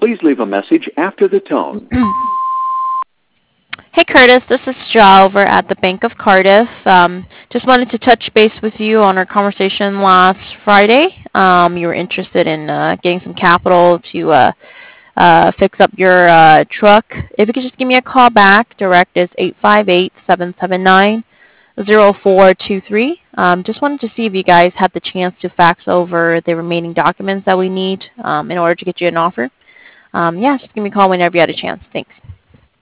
Please leave a message after the tone. Hey Curtis, this is Ja over at the Bank of Cardiff. Just wanted to touch base with you on our conversation last Friday. You were interested in getting some capital to fix up your truck. If you could just give me a call back, direct is 858-779-0423. Just wanted to see if you guys had the chance to fax over the remaining documents that we need in order to get you an offer. Yeah, just give me a call whenever you had a chance. Thanks.